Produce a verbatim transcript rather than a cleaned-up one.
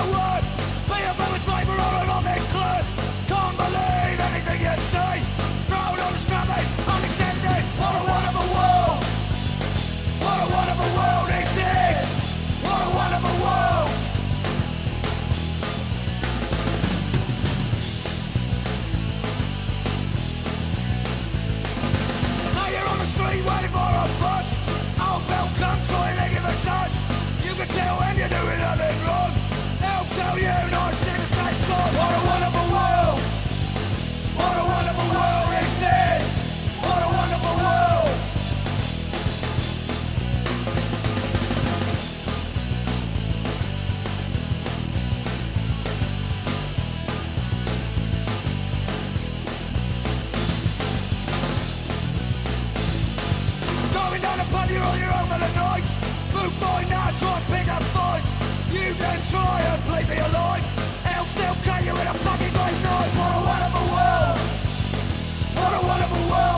I would be a village paper or on this clip. Can't believe anything you see. Thrown on the scrubbing, condescending. What a wonderful world. What a wonderful world this is. What a wonderful world. Now you're on the street waiting for a bus. Old welcome to a leg of the sus. You can tell when you're doing nothing wrong. They'll tell you not to sing the same song. What a wonderful world. What a wonderful world this is. What a wonderful world. Going down the pub, you're on your own for the night. Move by now, try and pick up fights. You then try and play me alive. They'll still cut you with a fucking great knife. What a wonderful world. What a wonderful world.